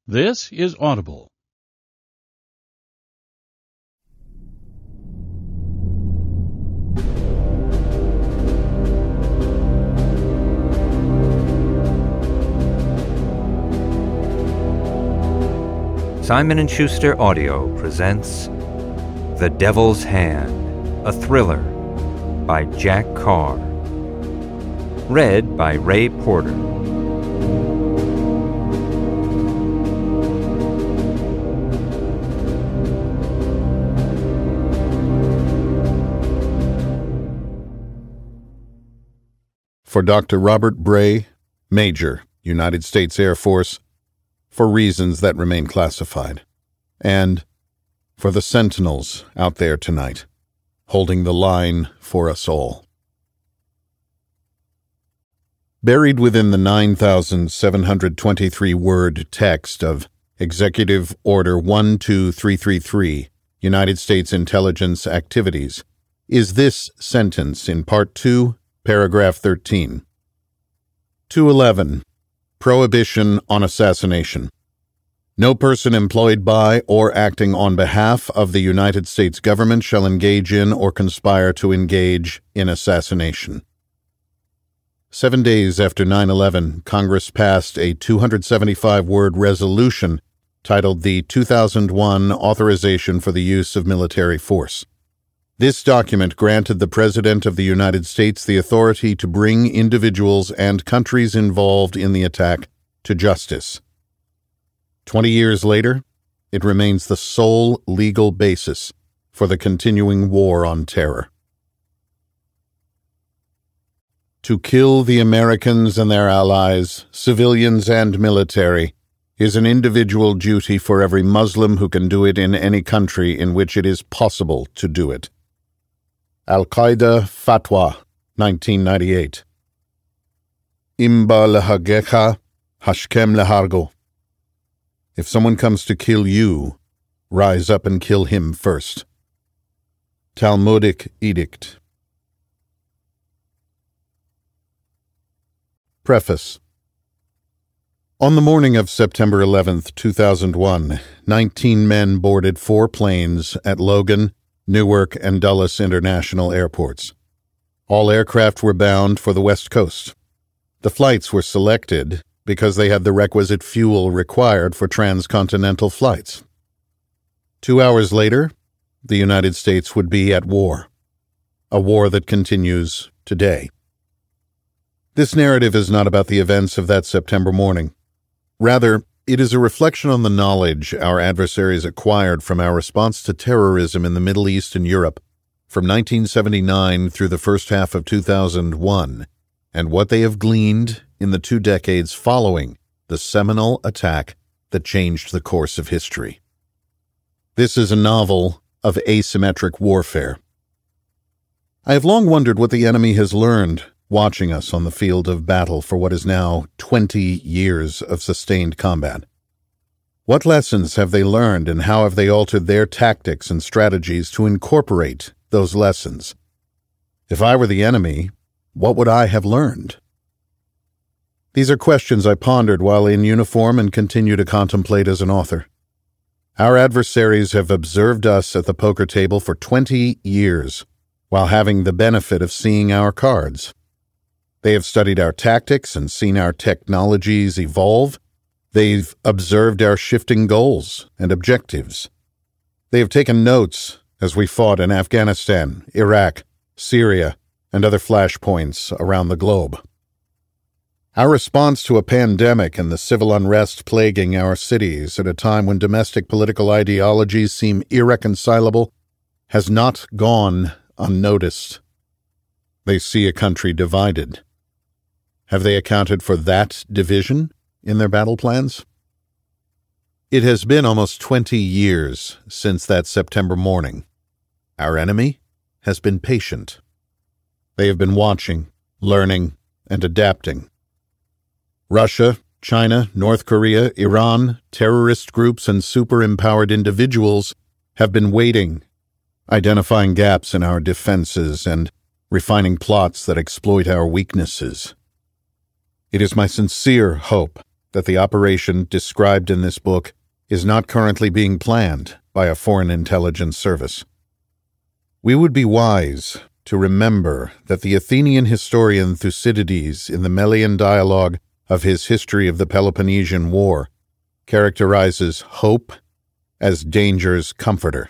This is Audible. Simon & Schuster Audio presents The Devil's Hand, a thriller by Jack Carr. Read by Ray Porter. For Dr. Robert Bray, Major, United States Air Force, for reasons that remain classified, and for the sentinels out there tonight, holding the line for us all. Buried within the 9,723-word text of Executive Order 12333, United States Intelligence Activities, is this sentence in Part 2, Paragraph 13. 211. Prohibition on assassination. No person employed by or acting on behalf of the United States government shall engage in or conspire to engage in assassination. 7 days after 9/11, Congress passed a 275-word resolution titled the 2001 Authorization for the Use of Military Force. This document granted the President of the United States the authority to bring individuals and countries involved in the attack to justice. 20 years later, it remains the sole legal basis for the continuing war on terror. To kill the Americans and their allies, civilians and military, is an individual duty for every Muslim who can do it in any country in which it is possible to do it. Al-Qaeda Fatwa, 1998. Imba lehagecha, hashkem lehargo. If someone comes to kill you, rise up and kill him first. Talmudic Edict. Preface. On the morning of September 11, 2001, 19 men boarded 4 planes at Logan, Newark, and Dulles International airports. All aircraft were bound for the West Coast. The flights were selected because they had the requisite fuel required for transcontinental flights. 2 hours later, the United States would be at war, a war that continues today. This narrative is not about the events of that September morning. Rather, it is a reflection on the knowledge our adversaries acquired from our response to terrorism in the Middle East and Europe from 1979 through the first half of 2001, and what they have gleaned in the 2 decades following the seminal attack that changed the course of history. This is a novel of asymmetric warfare. I have long wondered what the enemy has learned watching us on the field of battle for what is now 20 years of sustained combat. What lessons have they learned, and how have they altered their tactics and strategies to incorporate those lessons? If I were the enemy, what would I have learned? These are questions I pondered while in uniform and continue to contemplate as an author. Our adversaries have observed us at the poker table for 20 years, while having the benefit of seeing our cards. They have studied our tactics and seen our technologies evolve. They've observed our shifting goals and objectives. They have taken notes as we fought in Afghanistan, Iraq, Syria, and other flashpoints around the globe. Our response to a pandemic and the civil unrest plaguing our cities at a time when domestic political ideologies seem irreconcilable has not gone unnoticed. They see a country divided. Have they accounted for that division in their battle plans? It has been almost 20 years since that September morning. Our enemy has been patient. They have been watching, learning, and adapting. Russia, China, North Korea, Iran, terrorist groups, and super-empowered individuals have been waiting, identifying gaps in our defenses and refining plots that exploit our weaknesses. It is my sincere hope that the operation described in this book is not currently being planned by a foreign intelligence service. We would be wise to remember that the Athenian historian Thucydides, in the Melian dialogue of his History of the Peloponnesian War, characterizes hope as danger's comforter.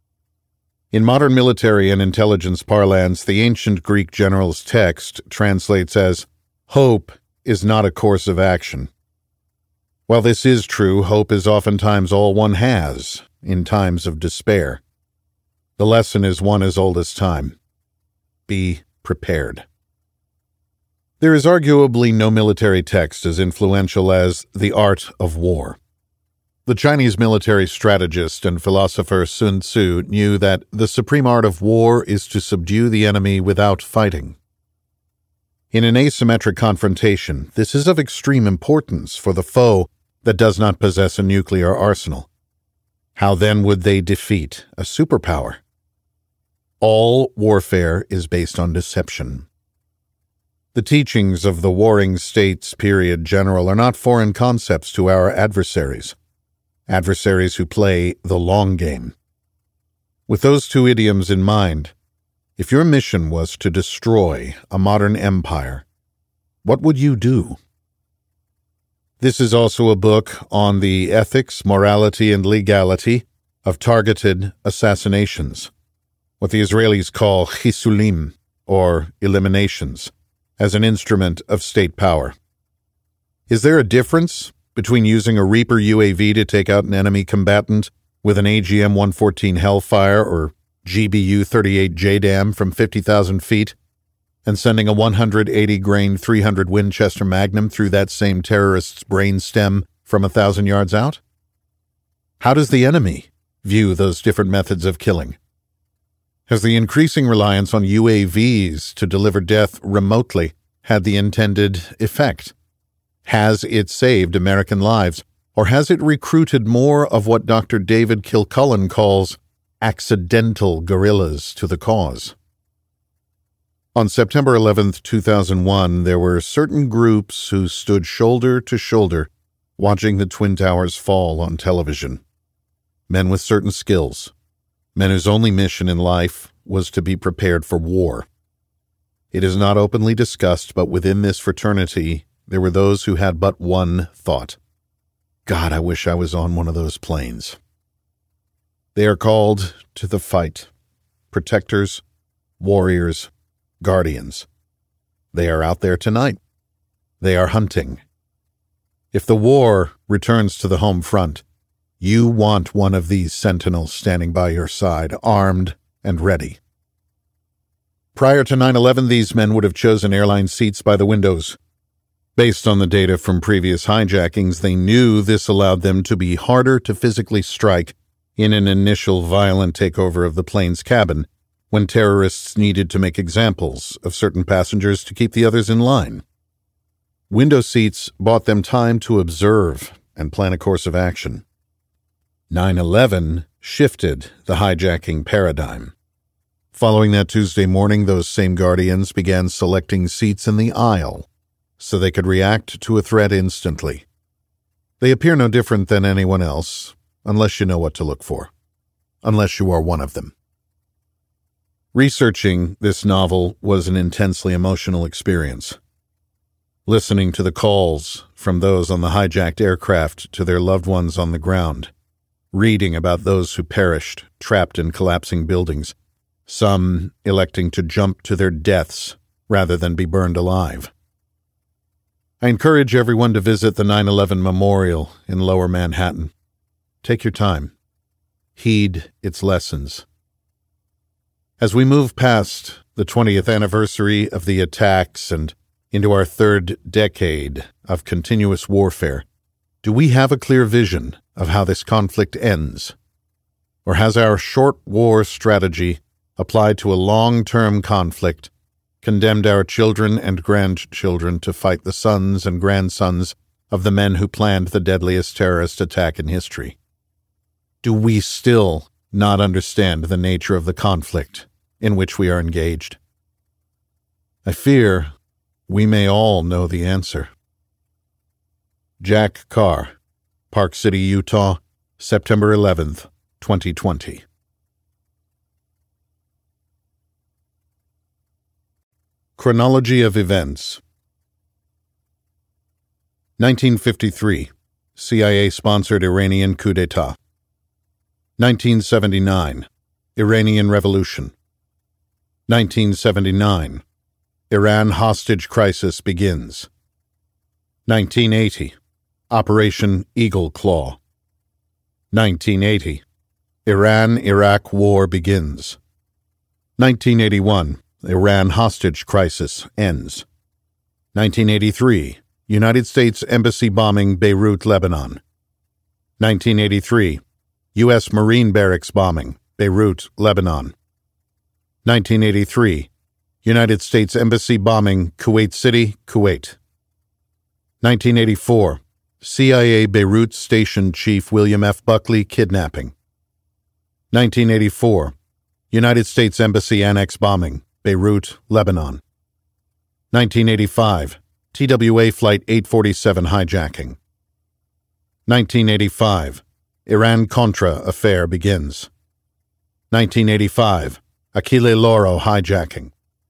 In modern military and intelligence parlance, the ancient Greek general's text translates as, "Hope is not a course of action." While this is true, hope is oftentimes all one has in times of despair. The lesson is one as old as time. Be prepared. There is arguably no military text as influential as The Art of War. The Chinese military strategist and philosopher Sun Tzu knew that the supreme art of war is to subdue the enemy without fighting. In an asymmetric confrontation, this is of extreme importance for the foe that does not possess a nuclear arsenal. How then would they defeat a superpower? All warfare is based on deception. The teachings of the Warring States period general are not foreign concepts to our adversaries who play the long game. With those two idioms in mind, if your mission was to destroy a modern empire, what would you do? This is also a book on the ethics, morality, and legality of targeted assassinations, what the Israelis call chisulim, or eliminations, as an instrument of state power. Is there a difference between using a Reaper UAV to take out an enemy combatant with an AGM-114 Hellfire or GBU-38 JDAM from 50,000 feet and sending a 180-grain 300 Winchester Magnum through that same terrorist's brainstem from 1,000 yards out? How does the enemy view those different methods of killing? Has the increasing reliance on UAVs to deliver death remotely had the intended effect? Has it saved American lives, or has it recruited more of what Dr. David Kilcullen calls accidental guerrillas to the cause? On September 11, 2001, there were certain groups who stood shoulder to shoulder watching the Twin Towers fall on television. Men with certain skills, men whose only mission in life was to be prepared for war. It is not openly discussed, but within this fraternity, there were those who had but one thought. God, I wish I was on one of those planes. They are called to the fight. Protectors, warriors, guardians. They are out there tonight. They are hunting. If the war returns to the home front, you want one of these sentinels standing by your side, armed and ready. Prior to 9/11, these men would have chosen airline seats by the windows. Based on the data from previous hijackings, they knew this allowed them to be harder to physically strike in an initial violent takeover of the plane's cabin when terrorists needed to make examples of certain passengers to keep the others in line. Window seats bought them time to observe and plan a course of action. 9/11 shifted the hijacking paradigm. Following that Tuesday morning, those same guardians began selecting seats in the aisle so they could react to a threat instantly. They appear no different than anyone else, unless you know what to look for, unless you are one of them. Researching this novel was an intensely emotional experience. Listening to the calls from those on the hijacked aircraft to their loved ones on the ground, reading about those who perished, trapped in collapsing buildings, some electing to jump to their deaths rather than be burned alive. I encourage everyone to visit the 9/11 Memorial in Lower Manhattan. Take your time. Heed its lessons. As we move past the 20th anniversary of the attacks and into our third decade of continuous warfare, do we have a clear vision of how this conflict ends? Or has our short war strategy applied to a long-term conflict condemned our children and grandchildren to fight the sons and grandsons of the men who planned the deadliest terrorist attack in history? Do we still not understand the nature of the conflict in which we are engaged? I fear we may all know the answer. Jack Carr, Park City, Utah, September 11th, 2020. Chronology of events. 1953. CIA-sponsored Iranian coup d'etat. 1979. Iranian Revolution. 1979. Iran hostage crisis begins. 1980. Operation Eagle Claw. 1980. Iran-Iraq war begins. 1981. Iran hostage crisis ends. 1983. United States Embassy bombing Beirut, Lebanon. 1983. U.S. Marine Barracks bombing Beirut, Lebanon. 1983. United States Embassy bombing Kuwait City, Kuwait. 1984. CIA Beirut Station Chief William F. Buckley kidnapping. 1984. United States Embassy Annex bombing Beirut, Lebanon. 1985. TWA Flight 847 hijacking. 1985. Iran-Contra affair begins. 1985. Achille Lauro hijacking.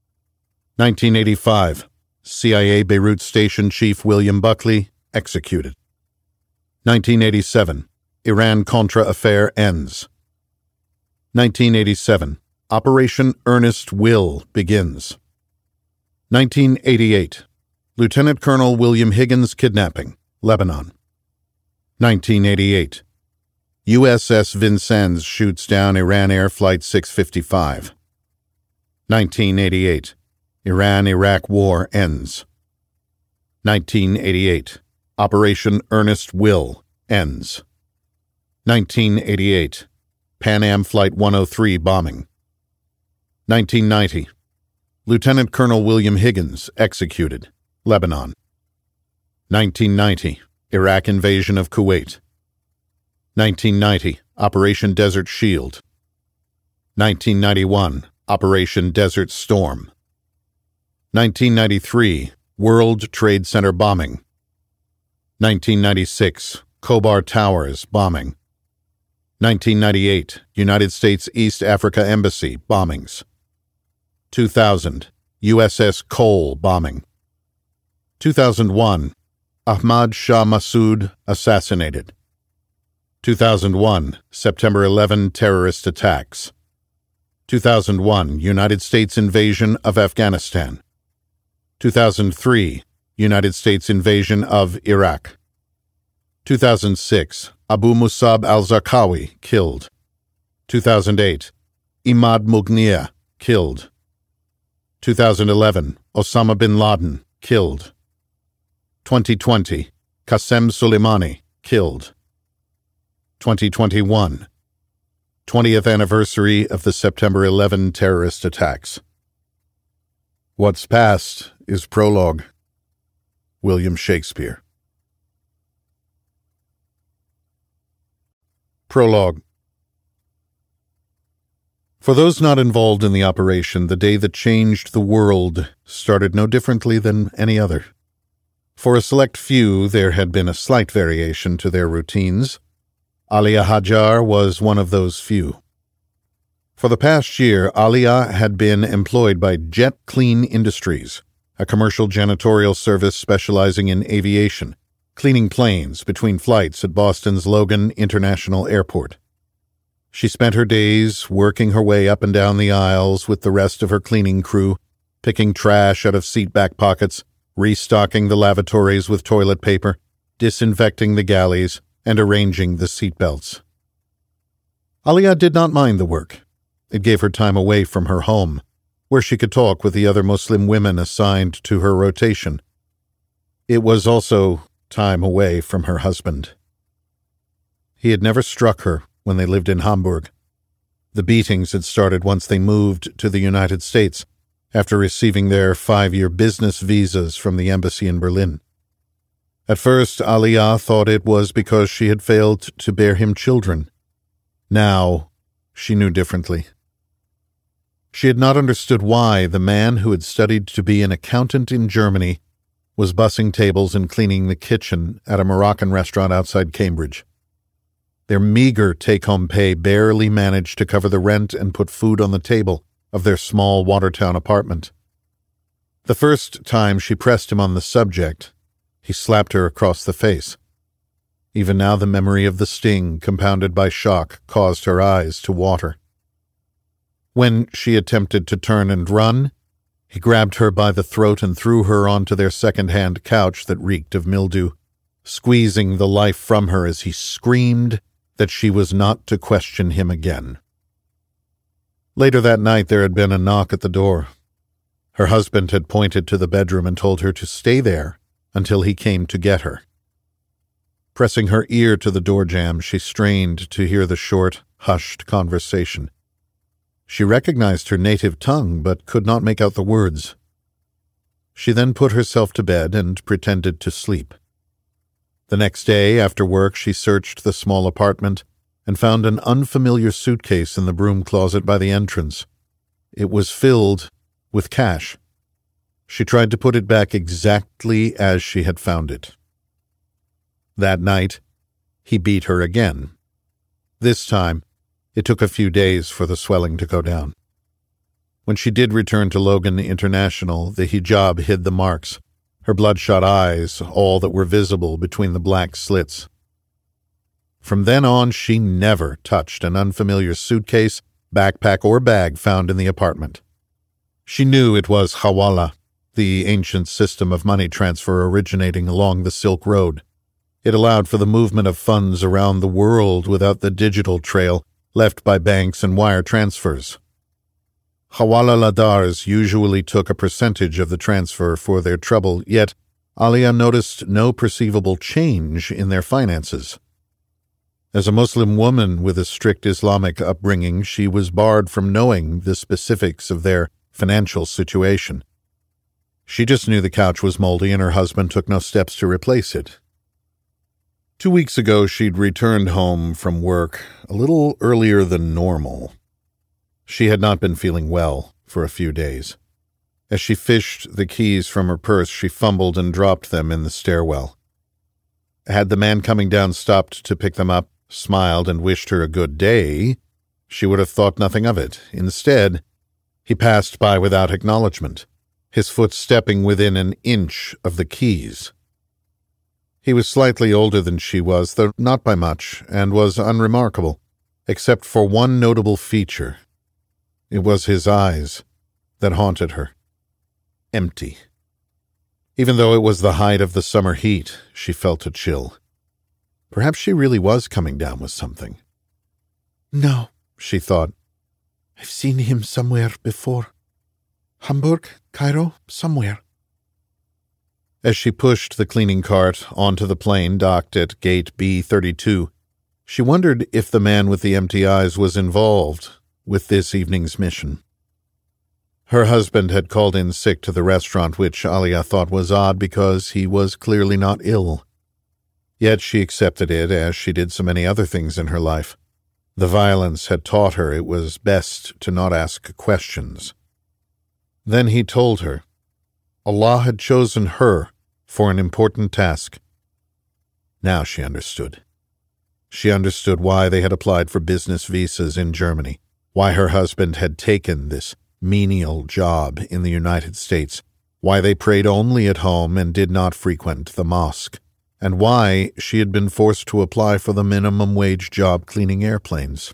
1985. CIA Beirut Station Chief William Buckley executed. 1987. Iran-Contra affair ends. 1987. Operation Earnest Will begins. 1988. Lieutenant Colonel William Higgins kidnapping, Lebanon. 1988. USS Vincennes shoots down Iran Air Flight 655. 1988. Iran-Iraq war ends. 1988. Operation Earnest Will ends. 1988. Pan Am Flight 103 bombing. 1990. Lieutenant Colonel William Higgins executed, Lebanon. 1990. Iraq invasion of Kuwait. 1990. Operation Desert Shield. 1991. Operation Desert Storm. 1993. World Trade Center bombing. 1996. Khobar Towers bombing. 1998. United States East Africa Embassy bombings. 2000. USS Cole bombing. 2001. Ahmad Shah Massoud assassinated. 2001. September 11 terrorist attacks. 2001. United States invasion of Afghanistan. 2003. United States invasion of Iraq. 2006. Abu Musab al-Zarqawi killed. 2008. Imad Mughniya killed. 2011. Osama bin Laden killed. 2020. Qasem Soleimani killed. 2021. 20th anniversary of the September 11 terrorist attacks. What's past is prologue. William Shakespeare. Prologue. For those not involved in the operation, the day that changed the world started no differently than any other. For a select few, there had been a slight variation to their routines. Alia Hajar was one of those few. For the past year, Alia had been employed by Jet Clean Industries, a commercial janitorial service specializing in aviation, cleaning planes between flights at Boston's Logan International Airport. She spent her days working her way up and down the aisles with the rest of her cleaning crew, picking trash out of seat back pockets, restocking the lavatories with toilet paper, disinfecting the galleys, and arranging the seat belts. Alia did not mind the work. It gave her time away from her home, where she could talk with the other Muslim women assigned to her rotation. It was also time away from her husband. He had never struck her when they lived in Hamburg. The beatings had started once they moved to the United States, after receiving their 5-year business visas from the embassy in Berlin. At first, Alia thought it was because she had failed to bear him children. Now, she knew differently. She had not understood why the man who had studied to be an accountant in Germany was bussing tables and cleaning the kitchen at a Moroccan restaurant outside Cambridge. Their meager take-home pay barely managed to cover the rent and put food on the table of their small Watertown apartment. The first time she pressed him on the subject, he slapped her across the face. Even now the memory of the sting, compounded by shock, caused her eyes to water. When she attempted to turn and run, he grabbed her by the throat and threw her onto their second-hand couch that reeked of mildew, squeezing the life from her as he screamed that she was not to question him again. Later that night there had been a knock at the door. Her husband had pointed to the bedroom and told her to stay there until he came to get her. Pressing her ear to the door jamb, she strained to hear the short, hushed conversation. She recognized her native tongue, but could not make out the words. She then put herself to bed and pretended to sleep. The next day, after work, she searched the small apartment and found an unfamiliar suitcase in the broom closet by the entrance. It was filled with cash. She tried to put it back exactly as she had found it. That night, he beat her again. This time, it took a few days for the swelling to go down. When she did return to Logan International, the hijab hid the marks, her bloodshot eyes all that were visible between the black slits. From then on, she never touched an unfamiliar suitcase, backpack, or bag found in the apartment. She knew it was Hawala, the ancient system of money transfer originating along the Silk Road. It allowed for the movement of funds around the world without the digital trail left by banks and wire transfers. Hawalaladars usually took a percentage of the transfer for their trouble, yet Alia noticed no perceivable change in their finances. As a Muslim woman with a strict Islamic upbringing, she was barred from knowing the specifics of their financial situation. She just knew the couch was moldy and her husband took no steps to replace it. 2 weeks ago, she'd returned home from work a little earlier than normal. She had not been feeling well for a few days. As she fished the keys from her purse, she fumbled and dropped them in the stairwell. Had the man coming down stopped to pick them up, smiled, and wished her a good day, she would have thought nothing of it. Instead, he passed by without acknowledgement, his foot stepping within an inch of the keys. He was slightly older than she was, though not by much, and was unremarkable, except for one notable feature. It was his eyes that haunted her. Empty. Even though it was the height of the summer heat, she felt a chill. Perhaps she really was coming down with something. No, she thought. I've seen him somewhere before. Hamburg, Cairo, somewhere. As she pushed the cleaning cart onto the plane docked at gate B32, she wondered if the man with the empty eyes was involved with this evening's mission. Her husband had called in sick to the restaurant, which Alia thought was odd because he was clearly not ill. Yet she accepted it as she did so many other things in her life. The violence had taught her it was best to not ask questions. Then he told her Allah had chosen her for an important task. Now she understood. She understood why they had applied for business visas in Germany, why her husband had taken this menial job in the United States, why they prayed only at home and did not frequent the mosque, and why she had been forced to apply for the minimum wage job cleaning airplanes.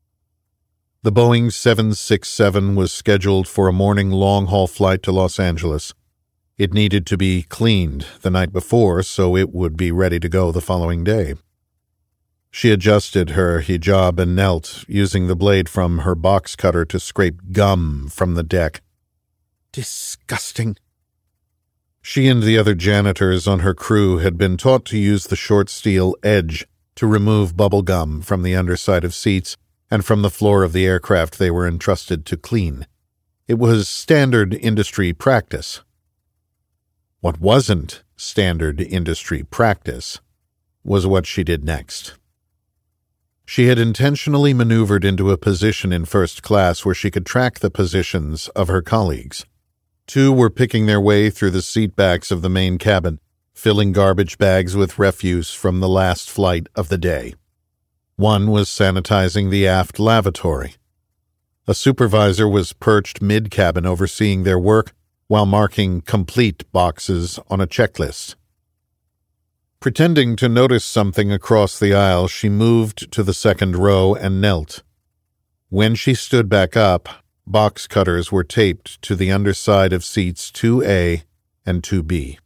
The Boeing 767 was scheduled for a morning long-haul flight to Los Angeles. It needed to be cleaned the night before so it would be ready to go the following day. She adjusted her hijab and knelt, using the blade from her box cutter to scrape gum from the deck. Disgusting. She and the other janitors on her crew had been taught to use the short steel edge to remove bubble gum from the underside of seats and from the floor of the aircraft they were entrusted to clean. It was standard industry practice. What wasn't standard industry practice was what she did next. She had intentionally maneuvered into a position in first class where she could track the positions of her colleagues. Two were picking their way through the seatbacks of the main cabin, filling garbage bags with refuse from the last flight of the day. One was sanitizing the aft lavatory. A supervisor was perched mid-cabin overseeing their work while marking complete boxes on a checklist. Pretending to notice something across the aisle, she moved to the second row and knelt. When she stood back up, box cutters were taped to the underside of seats 2A and 2B.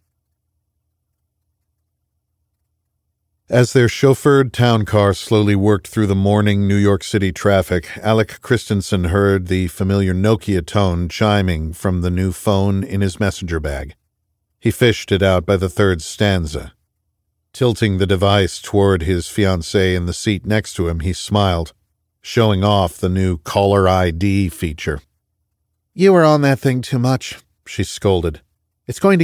As their chauffeured town car slowly worked through the morning New York City traffic, Alec Christensen heard the familiar Nokia tone chiming from the new phone in his messenger bag. He fished it out by the third stanza. Tilting the device toward his fiancée in the seat next to him, he smiled, showing off the new caller ID feature. "You were on that thing too much," she scolded. "It's going to